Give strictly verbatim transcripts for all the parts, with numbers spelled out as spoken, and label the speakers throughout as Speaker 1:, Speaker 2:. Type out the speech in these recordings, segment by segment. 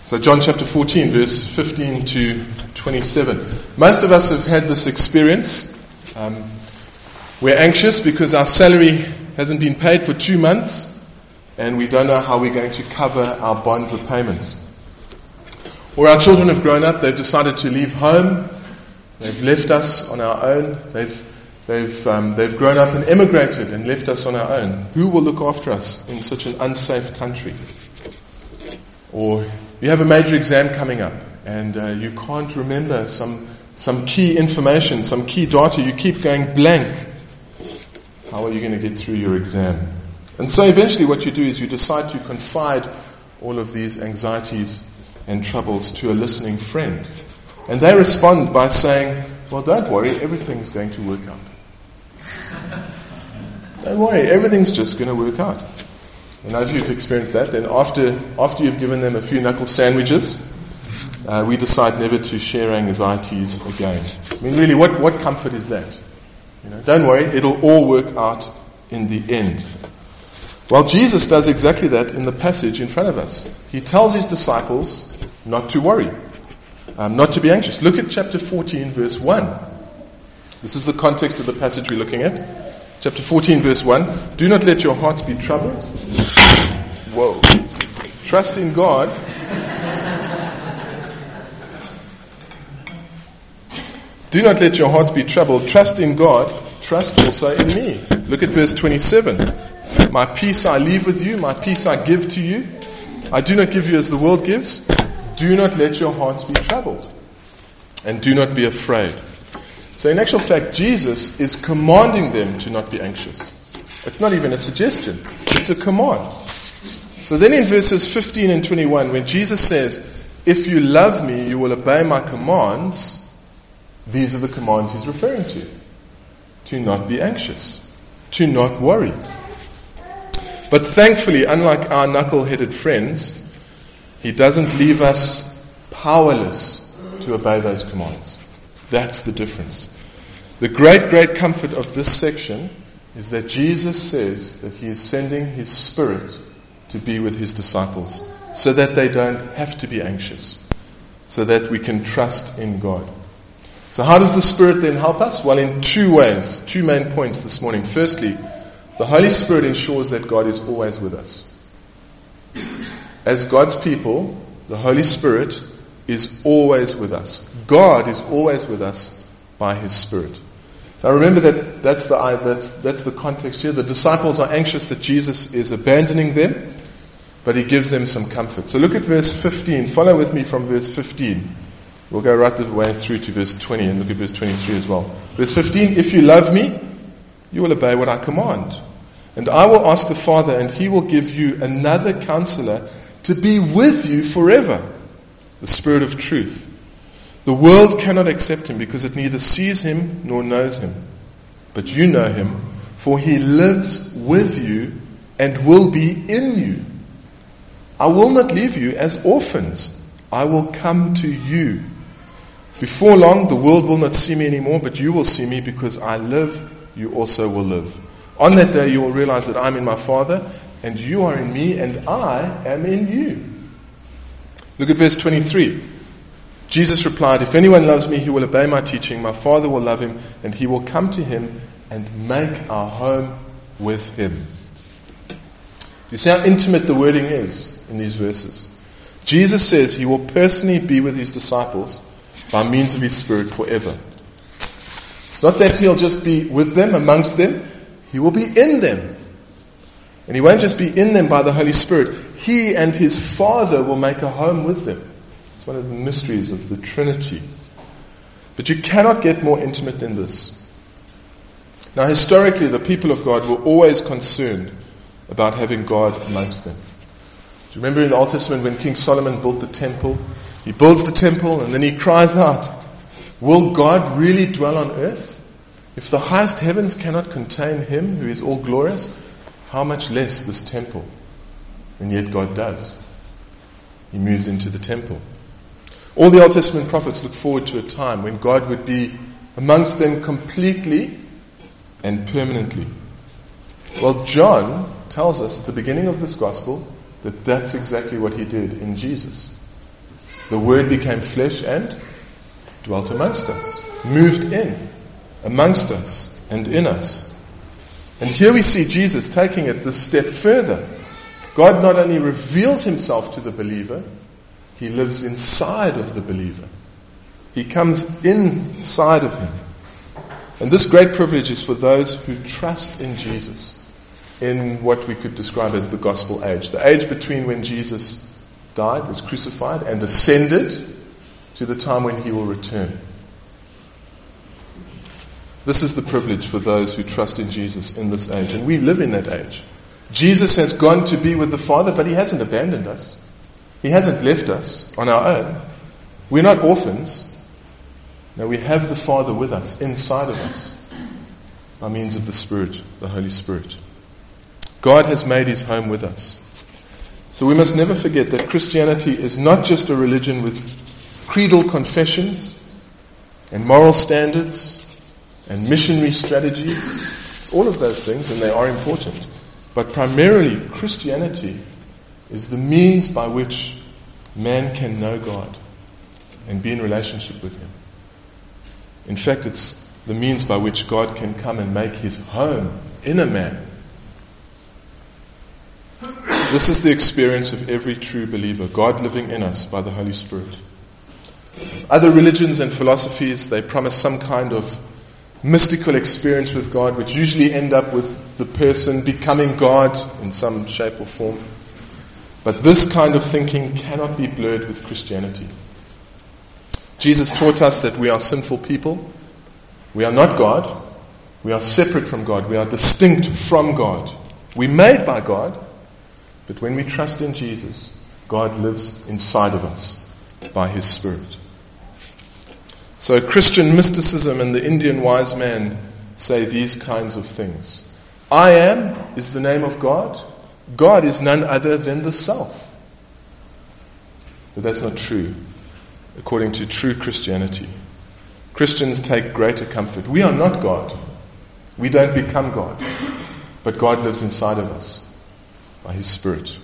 Speaker 1: So John chapter fourteen, verse fifteen to twenty-seven. Most of us have had this experience. Um, we're anxious because our salary hasn't been paid for two months and we don't know how we're going to cover our bond repayments. Or our children have grown up, they've decided to leave home, they've left us on our own, they've, they've, um, they've grown up and emigrated and left us on our own. Who will look after us in such an unsafe country? Or you have a major exam coming up and uh, you can't remember some some key information, some key data. You keep going blank. How are you going to get through your exam? And so eventually what you do is you decide to confide all of these anxieties and troubles to a listening friend. And they respond by saying, well, don't worry, everything's going to work out. Don't worry, everything's just going to work out. And if you've experienced that, then after after you've given them a few knuckle sandwiches, uh, we decide never to share anxieties again. I mean, really, what, what comfort is that? You know, don't worry, it'll all work out in the end. Well, Jesus does exactly that in the passage in front of us. He tells his disciples not to worry, um, not to be anxious. Look at chapter fourteen, verse one. This is the context of the passage we're looking at. Chapter fourteen, verse one. Do not let your hearts be troubled. Whoa. Trust in God. Do not let your hearts be troubled. Trust in God. Trust also in me. Look at verse twenty-seven. My peace I leave with you. My peace I give to you. I do not give you as the world gives. Do not let your hearts be troubled. And do not be afraid. So in actual fact, Jesus is commanding them to not be anxious. It's not even a suggestion. It's a command. So then in verses fifteen and twenty-one, when Jesus says, if you love me, you will obey my commands, these are the commands he's referring to. To not be anxious. To not worry. But thankfully, unlike our knuckle-headed friends, he doesn't leave us powerless to obey those commands. That's the difference. The great, great comfort of this section is that Jesus says that he is sending his Spirit to be with his disciples so that they don't have to be anxious, so that we can trust in God. So how does the Spirit then help us? Well, in two ways, two main points this morning. Firstly, the Holy Spirit ensures that God is always with us. As God's people, the Holy Spirit is always with us. God is always with us by his Spirit. Now remember that that's the, that's, that's the context here. The disciples are anxious that Jesus is abandoning them, but he gives them some comfort. So look at verse fifteen. Follow with me from verse fifteen. We'll go right the way through to verse twenty and look at verse twenty-three as well. Verse fifteen, if you love me, you will obey what I command. And I will ask the Father, and he will give you another counselor to be with you forever, the Spirit of truth. The world cannot accept him because it neither sees him nor knows him. But you know him, for he lives with you and will be in you. I will not leave you as orphans. I will come to you. Before long, the world will not see me anymore, but you will see me because I live, you also will live. On that day, you will realize that I'm in my Father, and you are in me, and I am in you. Look at verse twenty-three. Jesus replied, if anyone loves me, he will obey my teaching. My Father will love him, and he will come to him and make our home with him. Do you see how intimate the wording is in these verses? Jesus says he will personally be with his disciples by means of his Spirit forever. It's not that he'll just be with them, amongst them. He will be in them. And he won't just be in them by the Holy Spirit. He and his Father will make a home with them. It's one of the mysteries of the Trinity. But you cannot get more intimate than this. Now, historically, the people of God were always concerned about having God amongst them. Do you remember in the Old Testament when King Solomon built the temple? He builds the temple and then he cries out, will God really dwell on earth? If the highest heavens cannot contain him who is all glorious, how much less this temple? And yet God does. He moves into the temple. All the Old Testament prophets look forward to a time when God would be amongst them completely and permanently. Well, John tells us at the beginning of this gospel that that's exactly what he did in Jesus. The Word became flesh and dwelt amongst us, moved in amongst us and in us. And here we see Jesus taking it this step further. God not only reveals himself to the believer, he lives inside of the believer. He comes inside of him. And this great privilege is for those who trust in Jesus in what we could describe as the gospel age. The age between when Jesus died, was crucified, and ascended to the time when he will return. This is the privilege for those who trust in Jesus in this age. And we live in that age. Jesus has gone to be with the Father, but he hasn't abandoned us. He hasn't left us on our own. We're not orphans. No, we have the Father with us, inside of us, by means of the Spirit, the Holy Spirit. God has made his home with us. So we must never forget that Christianity is not just a religion with creedal confessions and moral standards and missionary strategies. It's all of those things, and they are important. But primarily, Christianity is the means by which man can know God and be in relationship with him. In fact, it's the means by which God can come and make his home in a man. This is the experience of every true believer, God living in us by the Holy Spirit. Other religions and philosophies, they promise some kind of mystical experience with God, which usually end up with the person becoming God in some shape or form. But this kind of thinking cannot be blurred with Christianity. Jesus taught us that we are sinful people. We are not God. We are separate from God. We are distinct from God. We're made by God. But when we trust in Jesus, God lives inside of us by his Spirit. So Christian mysticism and the Indian wise man say these kinds of things. I am is the name of God. God is none other than the self. But that's not true, according to true Christianity. Christians take greater comfort. We are not God. We don't become God. But God lives inside of us by his Spirit.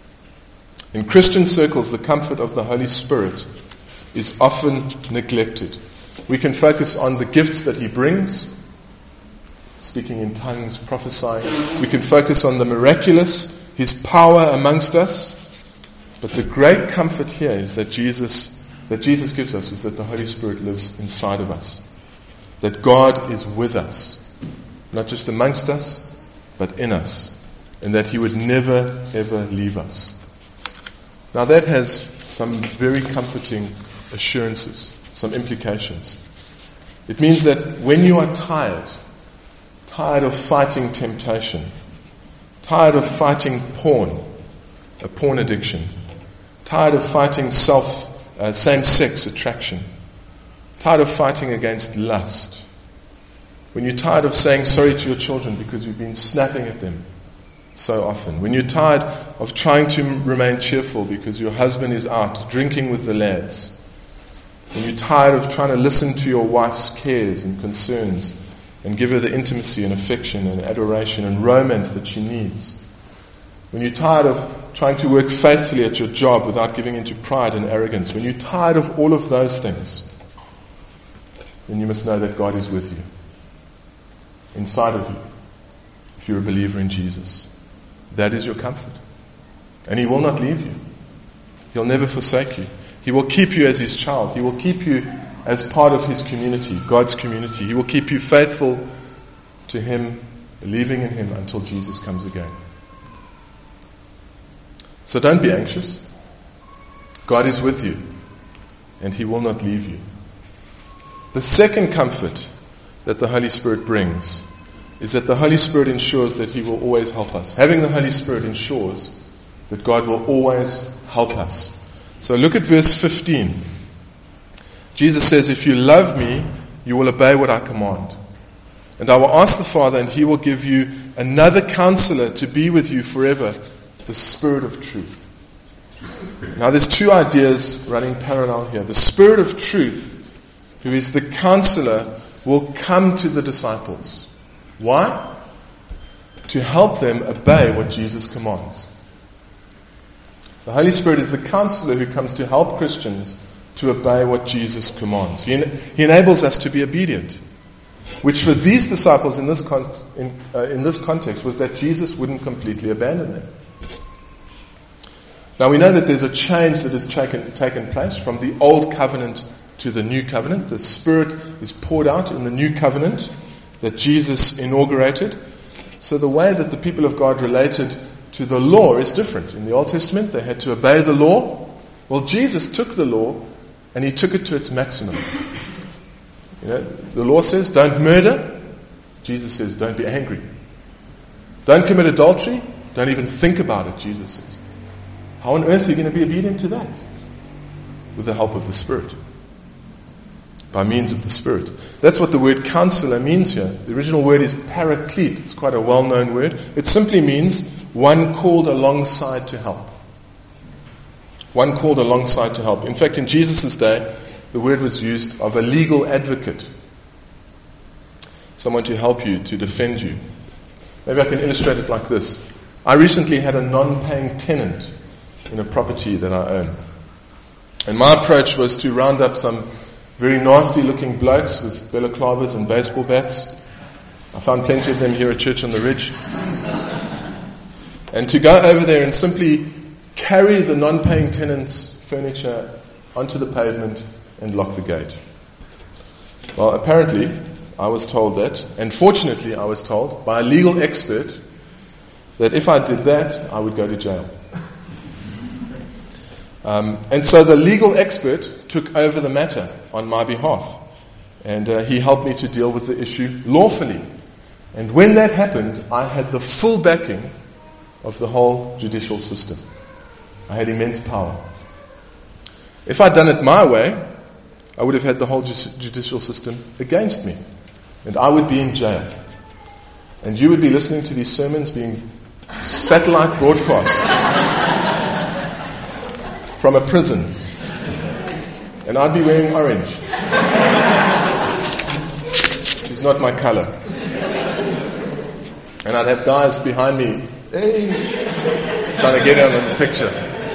Speaker 1: In Christian circles, the comfort of the Holy Spirit is often neglected. We can focus on the gifts that he brings, speaking in tongues, prophesying. We can focus on the miraculous, his power amongst us. But the great comfort here is that Jesus, that Jesus gives us is that the Holy Spirit lives inside of us. That God is with us, not just amongst us, but in us. And that he would never, ever leave us. Now that has some very comforting assurances, some implications. It means that when you are tired, tired of fighting temptation, tired of fighting porn, a porn addiction, tired of fighting self, uh, same-sex attraction, tired of fighting against lust, when you're tired of saying sorry to your children because you've been snapping at them so often, when you're tired of trying to remain cheerful because your husband is out drinking with the lads, when you're tired of trying to listen to your wife's cares and concerns and give her the intimacy and affection and adoration and romance that she needs, when you're tired of trying to work faithfully at your job without giving into pride and arrogance, when you're tired of all of those things, then you must know that God is with you, inside of you, if you're a believer in Jesus. That is your comfort. And he will not leave you. He'll never forsake you. He will keep you as his child. He will keep you as part of his community, God's community. He will keep you faithful to him, believing in him until Jesus comes again. So don't be anxious. God is with you, and he will not leave you. The second comfort that the Holy Spirit brings is that the Holy Spirit ensures that he will always help us. Having the Holy Spirit ensures that God will always help us. So look at verse fifteen. Jesus says, if you love me, you will obey what I command. And I will ask the Father, and he will give you another counselor to be with you forever, the Spirit of truth. Now there's two ideas running parallel here. The Spirit of truth, who is the counselor, will come to the disciples. Why? To help them obey what Jesus commands. The Holy Spirit is the counselor who comes to help Christians to obey what Jesus commands. He, en- he enables us to be obedient, which for these disciples in this, con- in, uh, in this context was that Jesus wouldn't completely abandon them. Now we know that there's a change that has taken, taken place from the old covenant to the new covenant. The Spirit is poured out in the new covenant that Jesus inaugurated. So the way that the people of God related to the law is different. In the Old Testament, they had to obey the law. Well, Jesus took the law and he took it to its maximum. You know, the law says, don't murder. Jesus says, don't be angry. Don't commit adultery. Don't even think about it, Jesus says. How on earth are you going to be obedient to that? With the help of the Spirit. By means of the Spirit. That's what the word counselor means here. The original word is paraclete. It's quite a well-known word. It simply means one called alongside to help. One called alongside to help. In fact, in Jesus' day, the word was used of a legal advocate. Someone to help you, to defend you. Maybe I can illustrate it like this. I recently had a non-paying tenant in a property that I own. And my approach was to round up some very nasty-looking blokes with balaclavas and baseball bats. I found plenty of them here at Church on the Ridge. And to go over there and simply carry the non-paying tenant's furniture onto the pavement and lock the gate. Well, apparently, I was told that, and fortunately I was told by a legal expert, that if I did that, I would go to jail. Um, and so the legal expert took over the matter on my behalf. And uh, he helped me to deal with the issue lawfully. And when that happened, I had the full backing of the whole judicial system. I had immense power. If I'd done it my way, I would have had the whole ju- judicial system against me. And I would be in jail. And you would be listening to these sermons being satellite broadcast from a prison. And I'd be wearing orange, which is not my color. And I'd have guys behind me, hey, trying to get in on the picture.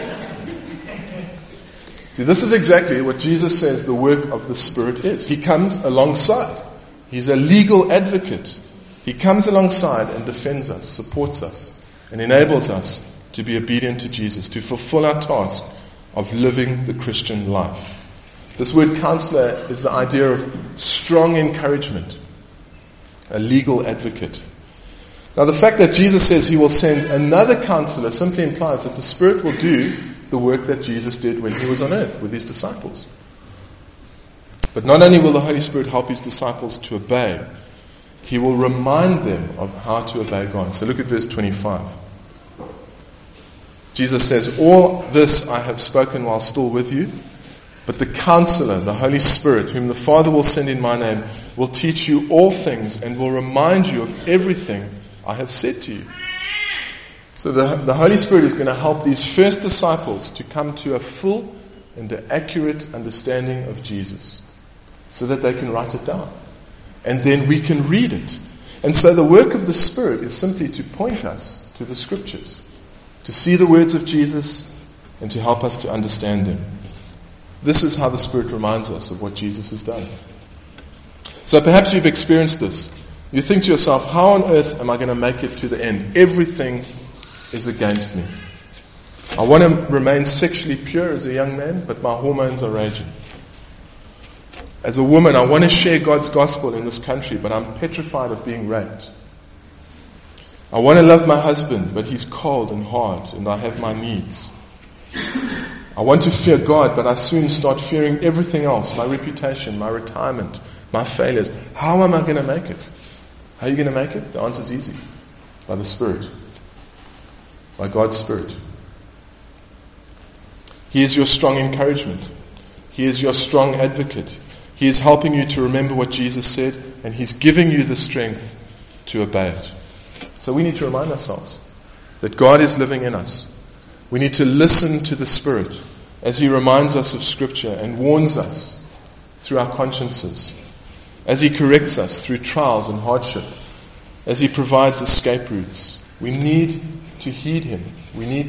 Speaker 1: See, this is exactly what Jesus says the work of the Spirit is. He comes alongside. He's a legal advocate. He comes alongside and defends us, supports us, and enables us to be obedient to Jesus, to fulfill our task of living the Christian life. This word counselor is the idea of strong encouragement, a legal advocate. Now, the fact that Jesus says he will send another counselor simply implies that the Spirit will do the work that Jesus did when he was on earth with his disciples. But not only will the Holy Spirit help his disciples to obey, he will remind them of how to obey God. So look at verse twenty-five. Jesus says, all this I have spoken while still with you, but the Counselor, the Holy Spirit, whom the Father will send in my name, will teach you all things and will remind you of everything I have said to you. So the, the Holy Spirit is going to help these first disciples to come to a full and an accurate understanding of Jesus so that they can write it down. And then we can read it. And so the work of the Spirit is simply to point us to the Scriptures, to see the words of Jesus and to help us to understand them. This is how the Spirit reminds us of what Jesus has done. So perhaps you've experienced this. You think to yourself, how on earth am I going to make it to the end? Everything is against me. I want to remain sexually pure as a young man, but my hormones are raging. As a woman, I want to share God's gospel in this country, but I'm petrified of being raped. I want to love my husband, but he's cold and hard, and I have my needs. I want to fear God, but I soon start fearing everything else, my reputation, my retirement, my failures. How am I going to make it? How are you going to make it? The answer is easy. By the Spirit. By God's Spirit. He is your strong encouragement. He is your strong advocate. He is helping you to remember what Jesus said, and He's giving you the strength to obey it. So we need to remind ourselves that God is living in us. We need to listen to the Spirit as He reminds us of Scripture and warns us through our consciences, as He corrects us through trials and hardship, as He provides escape routes. We need to heed Him. We need to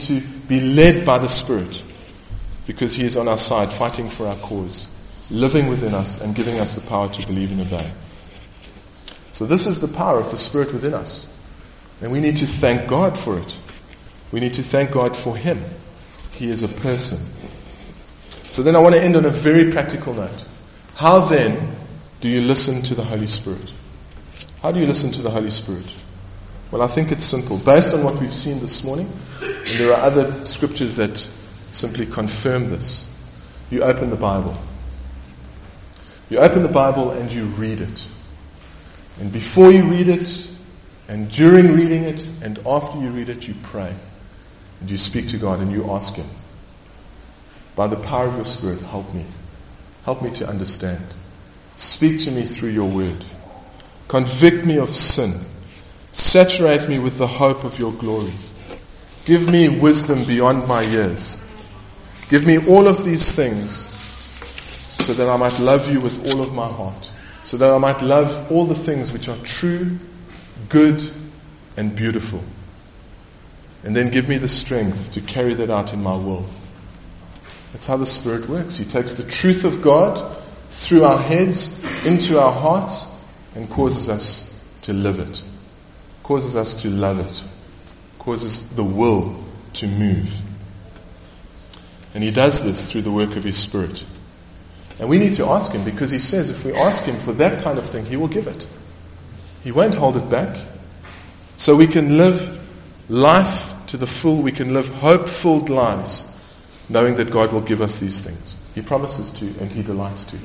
Speaker 1: be led by the Spirit, because He is on our side, fighting for our cause, living within us and giving us the power to believe and obey. So this is the power of the Spirit within us. And we need to thank God for it. We need to thank God for Him. He is a person. So then I want to end on a very practical note. How then do you listen to the Holy Spirit? How do you listen to the Holy Spirit? Well, I think it's simple. Based on what we've seen this morning, and there are other scriptures that simply confirm this. You open the Bible. You open the Bible and you read it. And before you read it, and during reading it, and after you read it, you pray. And you speak to God and you ask Him, by the power of your Spirit, help me. Help me to understand. Speak to me through your word. Convict me of sin. Saturate me with the hope of your glory. Give me wisdom beyond my years. Give me all of these things so that I might love you with all of my heart. So that I might love all the things which are true, good, and beautiful. And then give me the strength to carry that out in my will. That's how the Spirit works. He takes the truth of God through our heads into our hearts and causes us to live it. Causes us to love it. Causes the will to move. And He does this through the work of His Spirit. And we need to ask Him, because He says if we ask Him for that kind of thing, He will give it. He won't hold it back. So we can live life to the full. We can live hope-filled lives, knowing that God will give us these things. He promises to, and He delights to.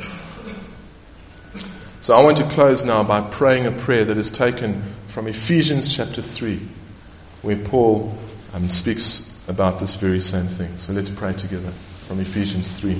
Speaker 1: So I want to close now by praying a prayer that is taken from Ephesians chapter three, where Paul um, speaks about this very same thing. So let's pray together from Ephesians three.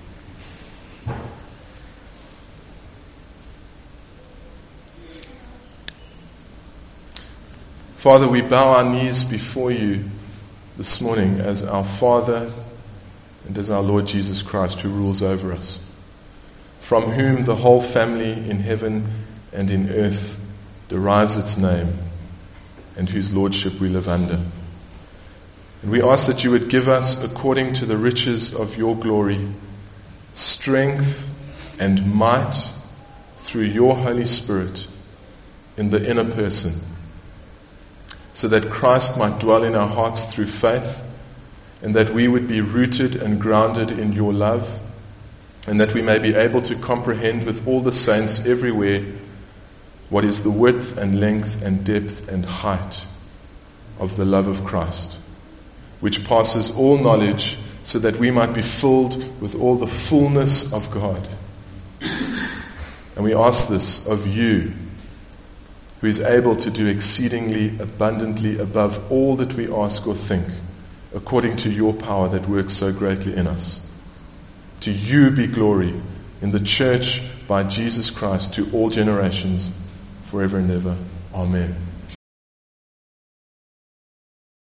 Speaker 1: Father, we bow our knees before you this morning as our Father and as our Lord Jesus Christ, who rules over us, from whom the whole family in heaven and in earth derives its name, and whose lordship we live under. And we ask that you would give us, according to the riches of your glory, strength and might through your Holy Spirit in the inner person, so that Christ might dwell in our hearts through faith, and that we would be rooted and grounded in your love, and that we may be able to comprehend with all the saints everywhere what is the width and length and depth and height of the love of Christ, which passes all knowledge, so that we might be filled with all the fullness of God. And we ask this of you, who is able to do exceedingly abundantly above all that we ask or think, according to your power that works so greatly in us. To you be glory in the church by Jesus Christ to all generations, forever and ever. Amen.